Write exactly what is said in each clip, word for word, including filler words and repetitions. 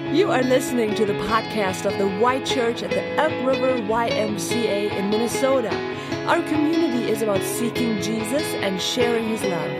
You are listening to the podcast of the White Church at the Elk River Y M C A in Minnesota. Our community is about seeking Jesus and sharing his love.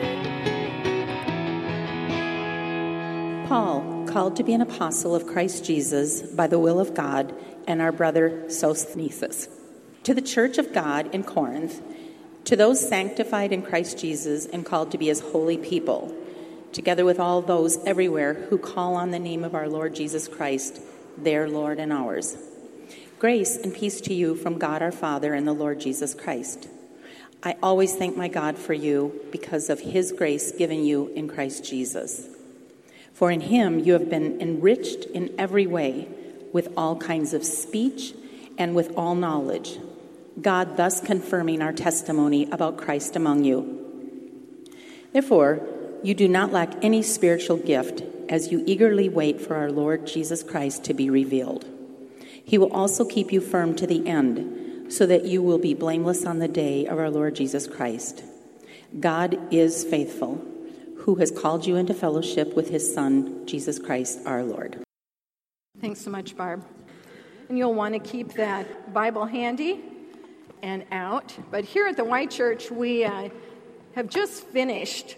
Paul, called to be an apostle of Christ Jesus by the will of God, and our brother Sosthenes. To the church of God in Corinth, to those sanctified in Christ Jesus and called to be his holy people, together with all those everywhere who call on the name of our Lord Jesus Christ, their Lord and ours. Grace and peace to you from God our Father and the Lord Jesus Christ. I always thank my God for you because of his grace given you in Christ Jesus. For in him you have been enriched in every way with all kinds of speech and with all knowledge, God thus confirming our testimony about Christ among you. Therefore, you do not lack any spiritual gift as you eagerly wait for our Lord Jesus Christ to be revealed. He will also keep you firm to the end, so that you will be blameless on the day of our Lord Jesus Christ. God is faithful, who has called you into fellowship with his Son, Jesus Christ, our Lord. Thanks so much, Barb. And you'll want to keep that Bible handy and out. But here at the White Church, we uh, have just finished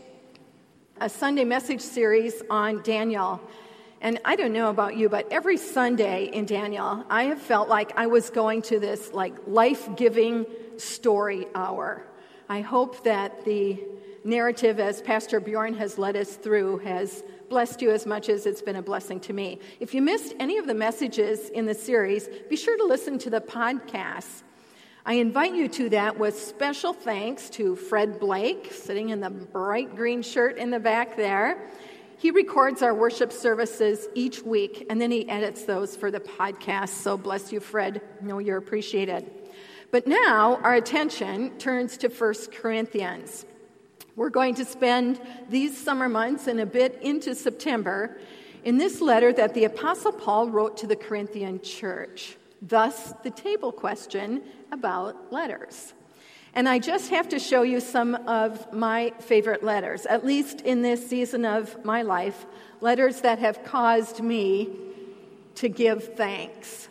a Sunday message series on Daniel. And I don't know about you, but every Sunday in Daniel, I have felt like I was going to this like life-giving story hour. I hope that the narrative, as Pastor Bjorn has led us through, has blessed you as much as it's been a blessing to me. If you missed any of the messages in the series, be sure to listen to the podcast. I invite you to that with special thanks to Fred Blake, sitting in the bright green shirt in the back there. He records our worship services each week, and then he edits those for the podcast. So bless you, Fred. I know you're appreciated. But now our attention turns to First Corinthians. We're going to spend these summer months and a bit into September in this letter that the Apostle Paul wrote to the Corinthian church. Thus, the table question about letters. And I just have to show you some of my favorite letters, at least in this season of my life, letters that have caused me to give thanks.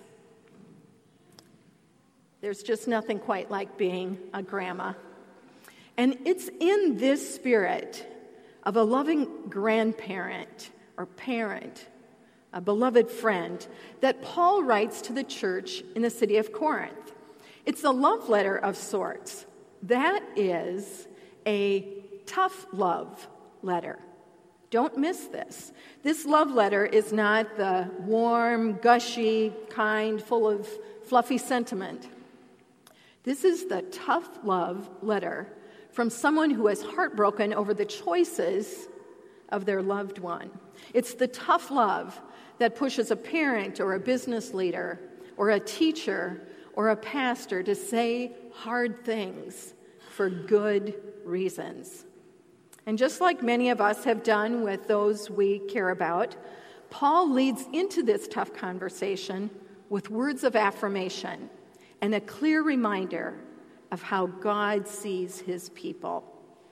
There's just nothing quite like being a grandma. And it's in this spirit of a loving grandparent or parent, a beloved friend, that Paul writes to the church in the city of Corinth. It's a love letter of sorts. That is a tough love letter. Don't miss this. This love letter is not the warm, gushy kind, full of fluffy sentiment. This is the tough love letter from someone who is heartbroken over the choices of their loved one. It's the tough love that pushes a parent or a business leader or a teacher or a pastor to say hard things for good reasons. And just like many of us have done with those we care about, Paul leads into this tough conversation with words of affirmation and a clear reminder of how God sees his people.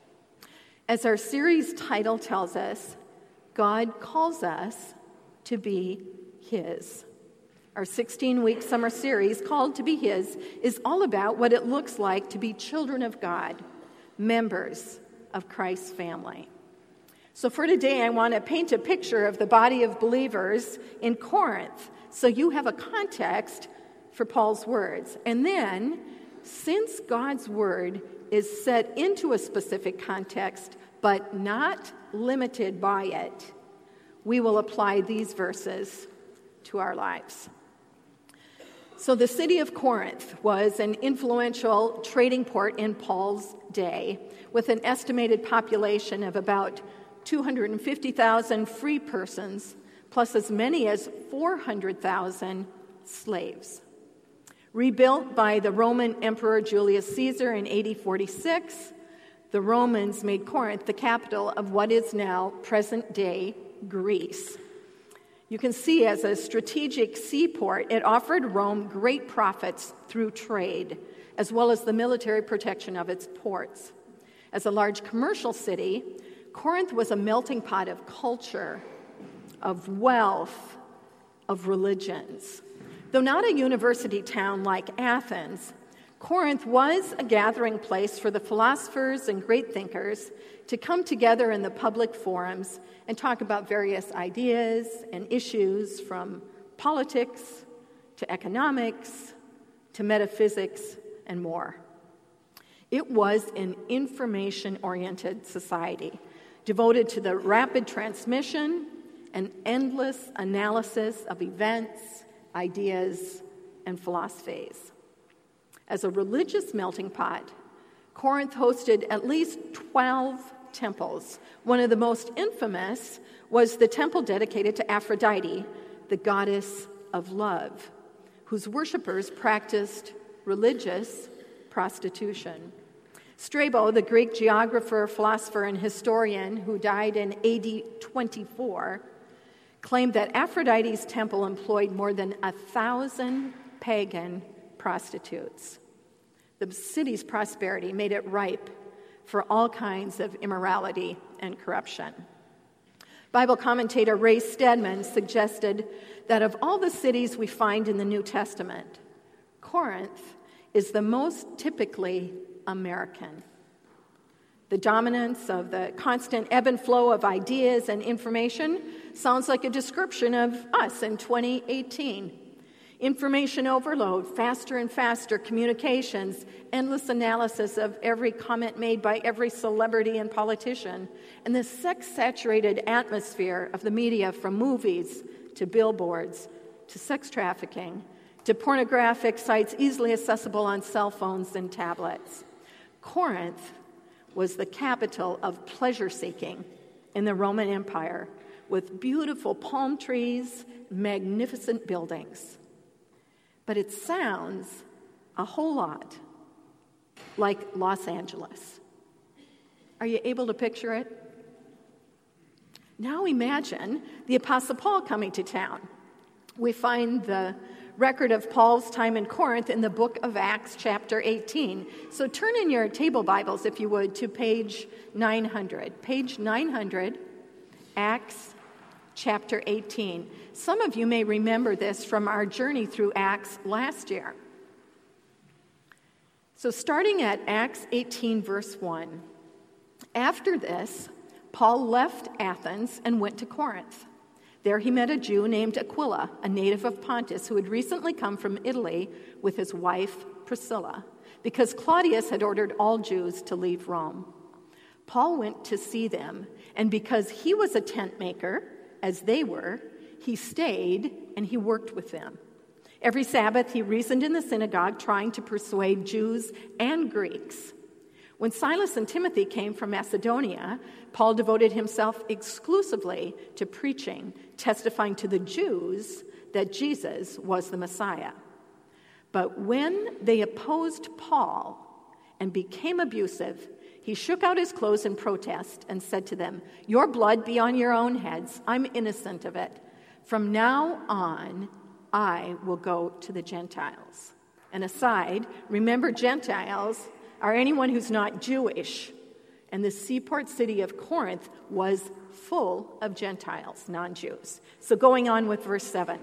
As our series title tells us, God calls us to be his. Our sixteen-week summer series, Called to be His, is all about what it looks like to be children of God, members of Christ's family. So for today, I want to paint a picture of the body of believers in Corinth, so you have a context for Paul's words. And then, since God's word is set into a specific context, but not limited by it, we will apply these verses to our lives. So the city of Corinth was an influential trading port in Paul's day, with an estimated population of about two hundred fifty thousand free persons, plus as many as four hundred thousand slaves. Rebuilt by the Roman Emperor Julius Caesar in A D forty-six, the Romans made Corinth the capital of what is now present-day Greece. You can see, as a strategic seaport, it offered Rome great profits through trade, as well as the military protection of its ports. As a large commercial city, Corinth was a melting pot of culture, of wealth, of religions. Though not a university town like Athens, Corinth was a gathering place for the philosophers and great thinkers to come together in the public forums and talk about various ideas and issues, from politics to economics to metaphysics and more. It was an information-oriented society devoted to the rapid transmission and endless analysis of events, ideas, and philosophies. As a religious melting pot, Corinth hosted at least twelve temples. One of the most infamous was the temple dedicated to Aphrodite, the goddess of love, whose worshippers practiced religious prostitution. Strabo, the Greek geographer, philosopher, and historian who died in A D twenty-four, claimed that Aphrodite's temple employed more than a thousand pagan prostitutes. The city's prosperity made it ripe for all kinds of immorality and corruption. Bible commentator Ray Stedman suggested that of all the cities we find in the New Testament, Corinth is the most typically American. The dominance of the constant ebb and flow of ideas and information sounds like a description of us in twenty eighteen. Information overload, faster and faster communications, endless analysis of every comment made by every celebrity and politician, and the sex-saturated atmosphere of the media, from movies to billboards to sex trafficking to pornographic sites easily accessible on cell phones and tablets. Corinth was the capital of pleasure-seeking in the Roman Empire, with beautiful palm trees, magnificent buildings. But it sounds a whole lot like Los Angeles. Are you able to picture it? Now imagine the Apostle Paul coming to town. We find the record of Paul's time in Corinth in the book of Acts, chapter eighteen. So turn in your table Bibles, if you would, to page nine hundred. Page nine hundred, Acts chapter eighteen. Some of you may remember this from our journey through Acts last year. So starting at Acts eighteen, verse one. After this, Paul left Athens and went to Corinth. There he met a Jew named Aquila, a native of Pontus, who had recently come from Italy with his wife Priscilla, because Claudius had ordered all Jews to leave Rome. Paul went to see them, and because he was a tent maker, as they were, he stayed and he worked with them. Every Sabbath he reasoned in the synagogue, trying to persuade Jews and Greeks. When Silas and Timothy came from Macedonia, Paul devoted himself exclusively to preaching, testifying to the Jews that Jesus was the Messiah. But when they opposed Paul and became abusive, he shook out his clothes in protest and said to them, "Your blood be on your own heads. I'm innocent of it. From now on, I will go to the Gentiles." And aside, remember, Gentiles are anyone who's not Jewish. And the seaport city of Corinth was full of Gentiles, non-Jews. So going on with verse seven.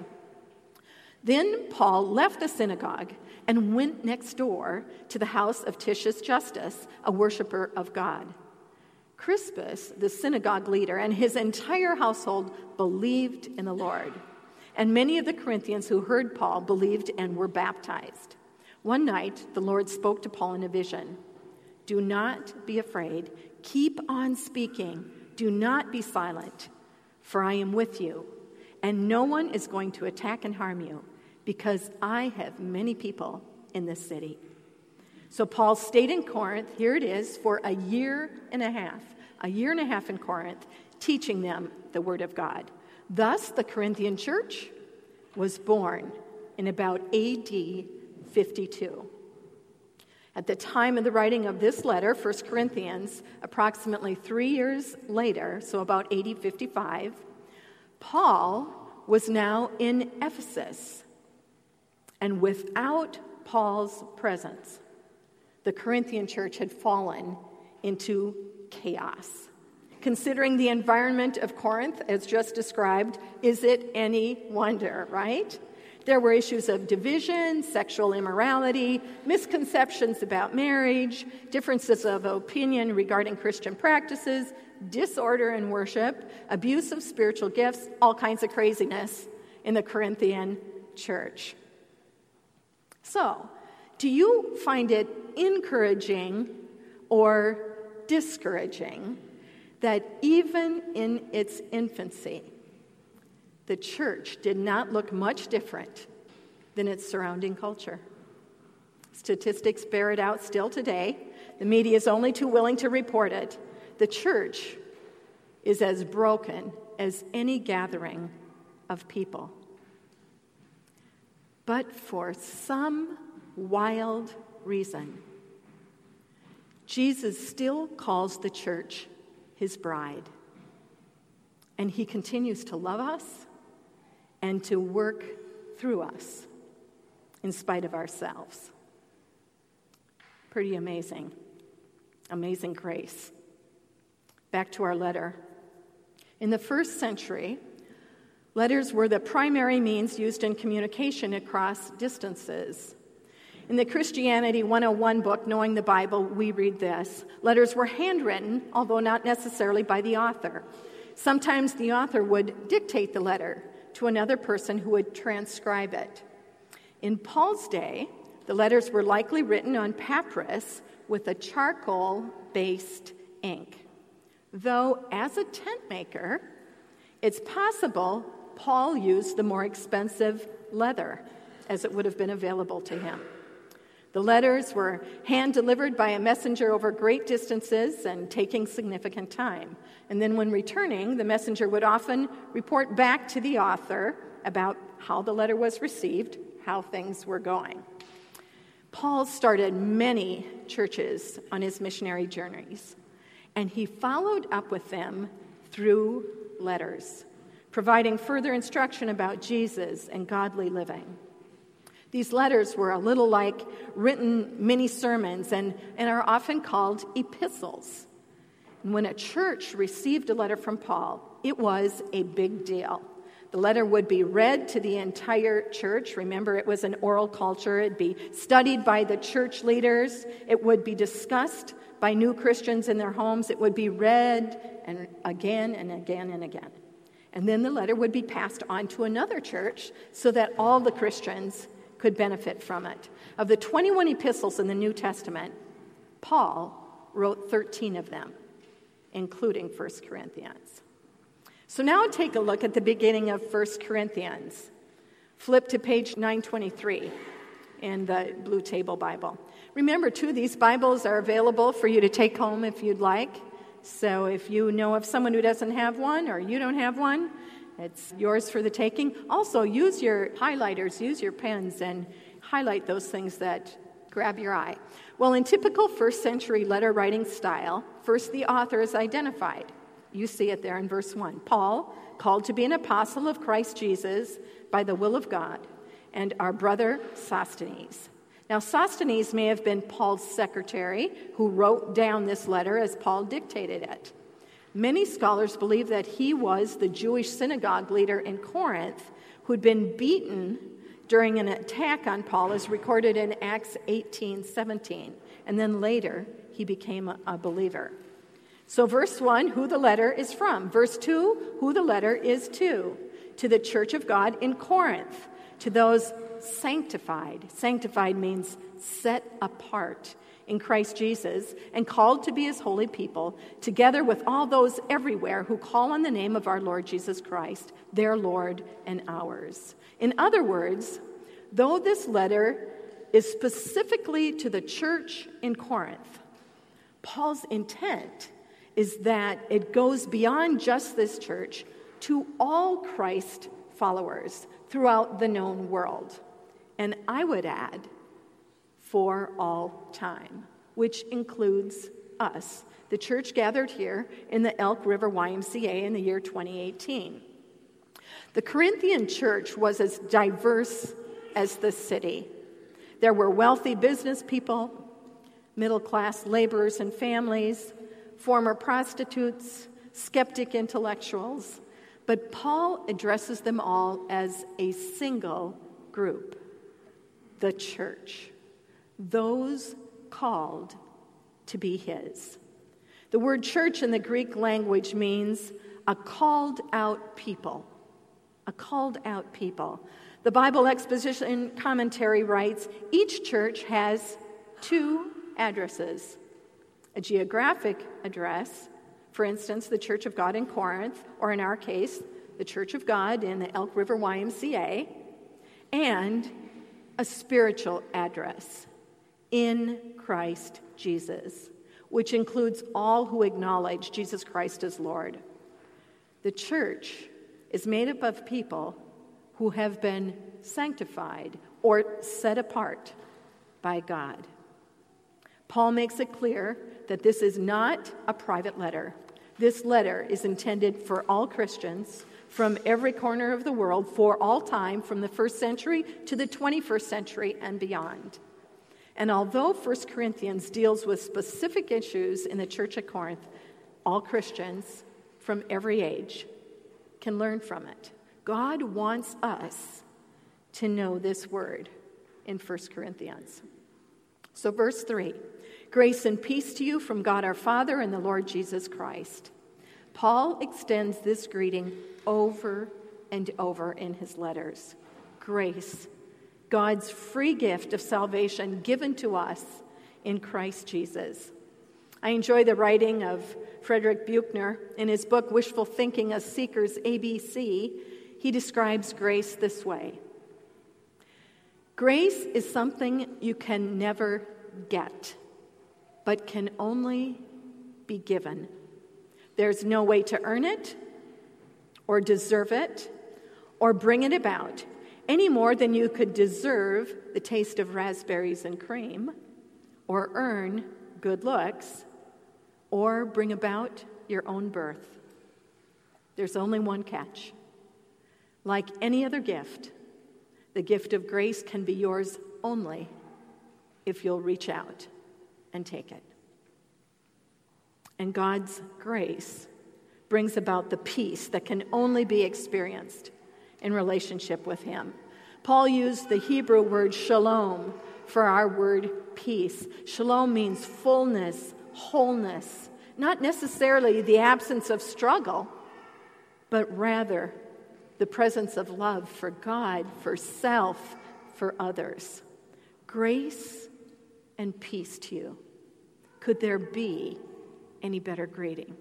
Then Paul left the synagogue and went next door to the house of Titius Justus, a worshiper of God. Crispus, the synagogue leader, and his entire household believed in the Lord. And many of the Corinthians who heard Paul believed and were baptized. One night, the Lord spoke to Paul in a vision. "Do not be afraid. Keep on speaking. Do not be silent, for I am with you, and no one is going to attack and harm you, because I have many people in this city." So Paul stayed in Corinth, here it is, for a year and a half, a year and a half in Corinth, teaching them the Word of God. Thus, the Corinthian church was born in about A D fifty-two. At the time of the writing of this letter, First Corinthians, approximately three years later, so about A D fifty-five, Paul was now in Ephesus. And without Paul's presence, the Corinthian church had fallen into chaos. Considering the environment of Corinth, as just described, is it any wonder, right? There were issues of division, sexual immorality, misconceptions about marriage, differences of opinion regarding Christian practices, disorder in worship, abuse of spiritual gifts, all kinds of craziness in the Corinthian church. So, do you find it encouraging or discouraging that even in its infancy, the church did not look much different than its surrounding culture? Statistics bear it out still today. The media is only too willing to report it. The church is as broken as any gathering of people. But for some wild reason, Jesus still calls the church his bride. And he continues to love us and to work through us in spite of ourselves. Pretty amazing. Amazing grace. Back to our letter. In the first century, letters were the primary means used in communication across distances. In the Christianity one oh one book, Knowing the Bible, we read this. Letters were handwritten, although not necessarily by the author. Sometimes the author would dictate the letter to another person who would transcribe it. In Paul's day, the letters were likely written on papyrus with a charcoal-based ink. Though, as a tent maker, it's possible Paul used the more expensive leather, as it would have been available to him. The letters were hand-delivered by a messenger over great distances and taking significant time. And then when returning, the messenger would often report back to the author about how the letter was received, how things were going. Paul started many churches on his missionary journeys, and he followed up with them through letters, providing further instruction about Jesus and godly living. These letters were a little like written mini-sermons and, and are often called epistles. And when a church received a letter from Paul, it was a big deal. The letter would be read to the entire church. Remember, it was an oral culture. It'd be studied by the church leaders. It would be discussed by new Christians in their homes. It would be read and again and again and again. And then the letter would be passed on to another church so that all the Christians could benefit from it. Of the twenty-one epistles in the New Testament, Paul wrote thirteen of them, including First Corinthians. So now take a look at the beginning of First Corinthians. Flip to page nine twenty-three in the Blue Table Bible. Remember, too, these Bibles are available for you to take home if you'd like. So if you know of someone who doesn't have one or you don't have one, it's yours for the taking. Also, use your highlighters, use your pens, and highlight those things that grab your eye. Well, in typical first century letter writing style, first the author is identified. You see it there in verse one. Paul, called to be an apostle of Christ Jesus by the will of God, and our brother Sosthenes. Now, Sosthenes may have been Paul's secretary who wrote down this letter as Paul dictated it. Many scholars believe that he was the Jewish synagogue leader in Corinth who'd been beaten during an attack on Paul, as recorded in Acts eighteen seventeen. And then later, he became a, a believer. So verse one, who the letter is from. Verse two, who the letter is to. To the church of God in Corinth. To those sanctified. Sanctified means set apart in Christ Jesus and called to be his holy people, together with all those everywhere who call on the name of our Lord Jesus Christ, their Lord and ours. In other words, though this letter is specifically to the church in Corinth, Paul's intent is that it goes beyond just this church to all Christ followers throughout the known world. And I would add, for all time, which includes us, the church gathered here in the Elk River Y M C A in the year twenty eighteen. The Corinthian church was as diverse as the city. There were wealthy business people, middle-class laborers and families, former prostitutes, skeptic intellectuals, but Paul addresses them all as a single group, the church, those called to be his. The word church in the Greek language means a called out people, a called out people. The Bible Exposition Commentary writes, each church has two addresses, a geographic address, for instance, the Church of God in Corinth, or in our case, the Church of God in the Elk River Y M C A, and a spiritual address, in Christ Jesus, which includes all who acknowledge Jesus Christ as Lord. The church is made up of people who have been sanctified or set apart by God. Paul makes it clear that this is not a private letter. This letter is intended for all Christians from every corner of the world for all time, from the first century to the twenty-first century and beyond. And although First Corinthians deals with specific issues in the church at Corinth, all Christians from every age can learn from it. God wants us to know this word in First Corinthians. So verse three, grace and peace to you from God our Father and the Lord Jesus Christ. Paul extends this greeting over and over in his letters. Grace, God's free gift of salvation given to us in Christ Jesus. I enjoy the writing of Frederick Buechner. In his book, Wishful Thinking, A Seeker's A B C, he describes grace this way. Grace is something you can never get, but can only be given. There's no way to earn it, or deserve it, or bring it about, any more than you could deserve the taste of raspberries and cream, or earn good looks, or bring about your own birth. There's only one catch. Like any other gift, the gift of grace can be yours only if you'll reach out and take it. And God's grace brings about the peace that can only be experienced in relationship with him. Paul used the Hebrew word shalom for our word peace. Shalom means fullness, wholeness, not necessarily the absence of struggle, but rather the presence of love for God, for self, for others. Grace and peace to you. Could there be any better greeting?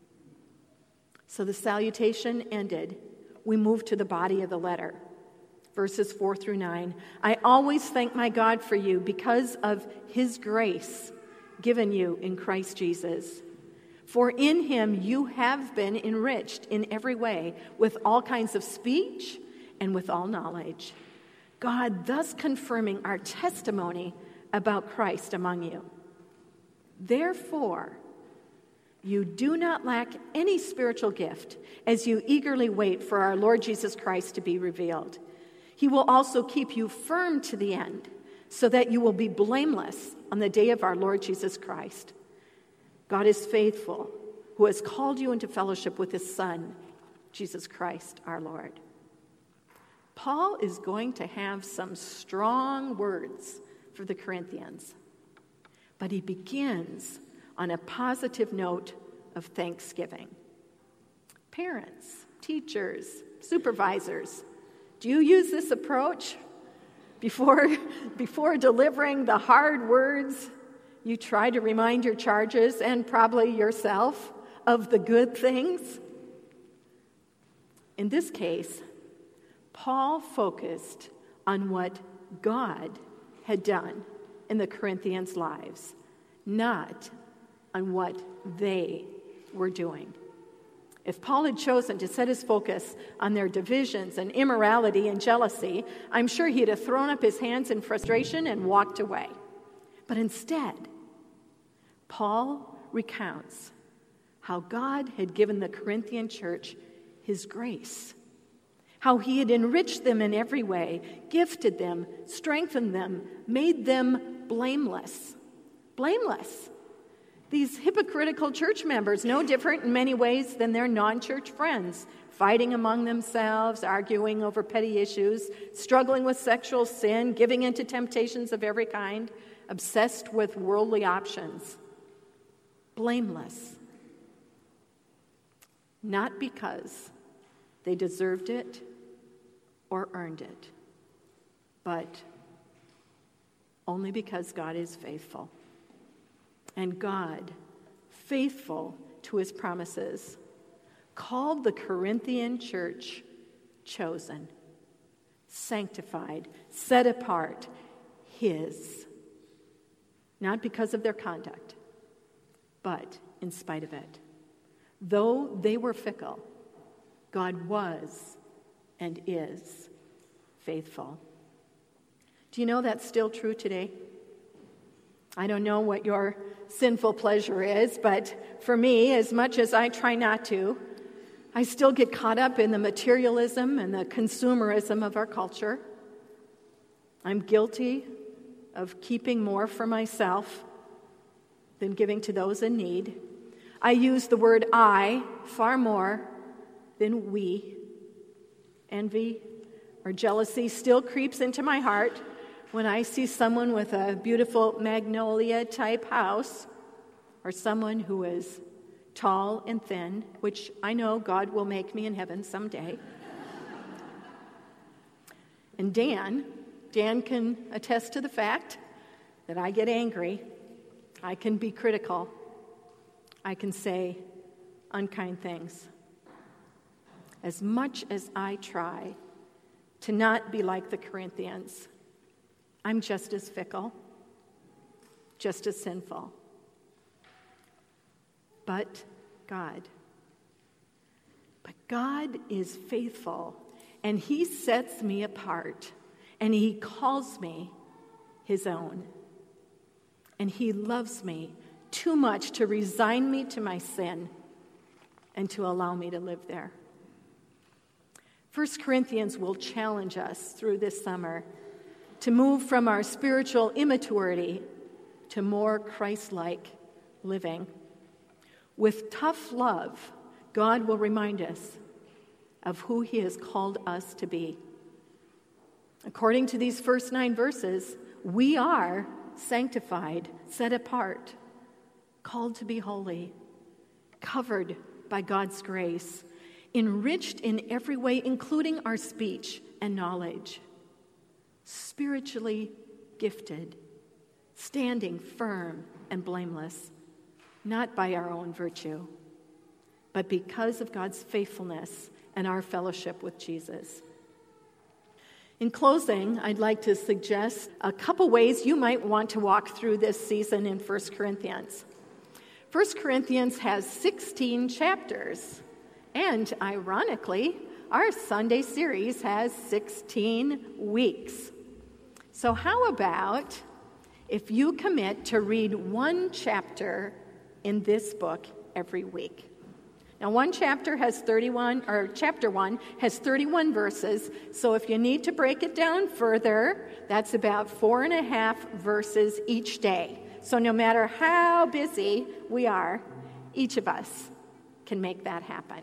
So the salutation ended. We move to the body of the letter. Verses four through nine. I always thank my God for you because of his grace given you in Christ Jesus. For in him you have been enriched in every way with all kinds of speech and with all knowledge. God thus confirming our testimony about Christ among you. Therefore, you do not lack any spiritual gift as you eagerly wait for our Lord Jesus Christ to be revealed. He will also keep you firm to the end, so that you will be blameless on the day of our Lord Jesus Christ. God is faithful, who has called you into fellowship with his Son, Jesus Christ our Lord. Paul is going to have some strong words for the Corinthians, but he begins on a positive note of thanksgiving. Parents, teachers, supervisors, do you use this approach? Before, before delivering the hard words, you try to remind your charges and probably yourself of the good things? In this case, Paul focused on what God had done in the Corinthians' lives, not on what they were doing. If Paul had chosen to set his focus on their divisions and immorality and jealousy, I'm sure he'd have thrown up his hands in frustration and walked away. But instead, Paul recounts how God had given the Corinthian church his grace, how he had enriched them in every way, gifted them, strengthened them, made them blameless. Blameless. These hypocritical church members, no different in many ways than their non-church friends, fighting among themselves, arguing over petty issues, struggling with sexual sin, giving into temptations of every kind, obsessed with worldly options. Blameless. Not because they deserved it or earned it, but only because God is faithful. And God, faithful to his promises, called the Corinthian church chosen, sanctified, set apart, his, not because of their conduct, but in spite of it. Though they were fickle, God was and is faithful. Do you know that's still true today? I don't know what your sinful pleasure is, but for me, as much as I try not to, I still get caught up in the materialism and the consumerism of our culture. I'm guilty of keeping more for myself than giving to those in need. I use the word I far more than we. Envy or jealousy still creeps into my heart when I see someone with a beautiful magnolia-type house or someone who is tall and thin, which I know God will make me in heaven someday. And Dan, Dan can attest to the fact that I get angry. I can be critical. I can say unkind things. As much as I try to not be like the Corinthians, I'm just as fickle, just as sinful. But God. But God is faithful, and he sets me apart, and he calls me his own. And he loves me too much to resign me to my sin and to allow me to live there. First Corinthians will challenge us through this summer to move from our spiritual immaturity to more Christ-like living. With tough love, God will remind us of who he has called us to be. According to these first nine verses, we are sanctified, set apart, called to be holy, covered by God's grace, enriched in every way, including our speech and knowledge, spiritually gifted, standing firm and blameless, not by our own virtue, but because of God's faithfulness and our fellowship with Jesus. In closing, I'd like to suggest a couple ways you might want to walk through this season in First Corinthians. First Corinthians has sixteen chapters, and ironically, our Sunday series has sixteen weeks. So how about if you commit to read one chapter in this book every week? Now, one chapter has thirty-one, or chapter one has thirty-one verses, so if you need to break it down further, that's about four and a half verses each day. So no matter how busy we are, each of us can make that happen.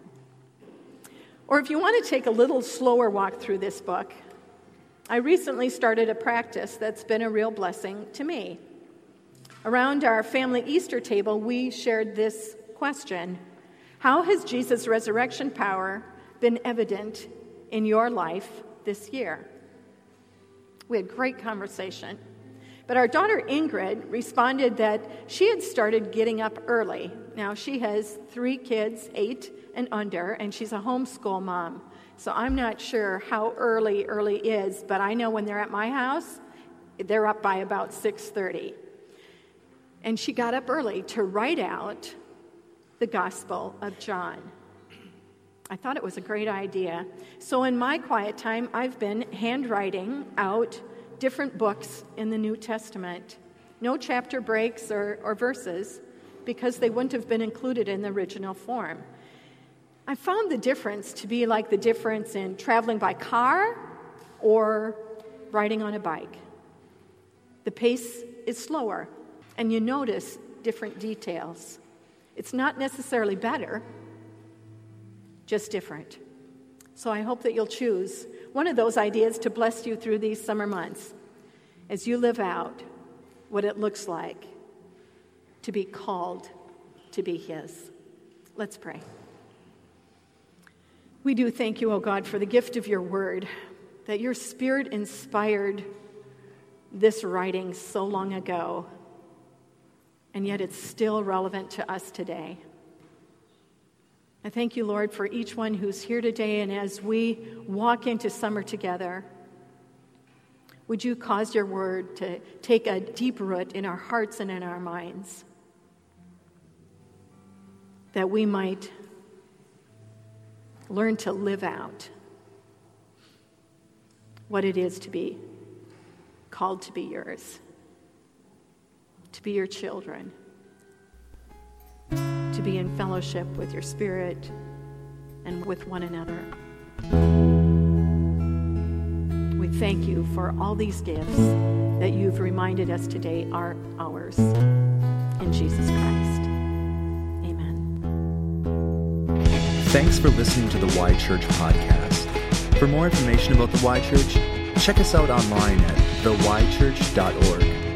Or if you want to take a little slower walk through this book, I recently started a practice that's been a real blessing to me. Around our family Easter table, we shared this question: how has Jesus' resurrection power been evident in your life this year? We had great conversation. But our daughter Ingrid responded that she had started getting up early. Now, she has three kids, eight and under, and she's a homeschool mom. So I'm not sure how early early is, but I know when they're at my house, they're up by about six thirty. And she got up early to write out the Gospel of John. I thought it was a great idea. So in my quiet time, I've been handwriting out different books in the New Testament. No chapter breaks or, or verses, because they wouldn't have been included in the original form. I found the difference to be like the difference in traveling by car or riding on a bike. The pace is slower, and you notice different details. It's not necessarily better, just different. So I hope that you'll choose one of those ideas to bless you through these summer months as you live out what it looks like to be called to be His. Let's pray. We do thank you, O God, for the gift of your word, that your Spirit inspired this writing so long ago, and yet it's still relevant to us today. I thank you, Lord, for each one who's here today, and as we walk into summer together, would you cause your word to take a deep root in our hearts and in our minds, that we might learn to live out what it is to be called to be yours, to be your children, to be in fellowship with your Spirit and with one another. We thank you for all these gifts that you've reminded us today are ours. In Jesus Christ. Thanks for listening to the Y Church podcast. For more information about the Y Church, check us out online at the y church dot org.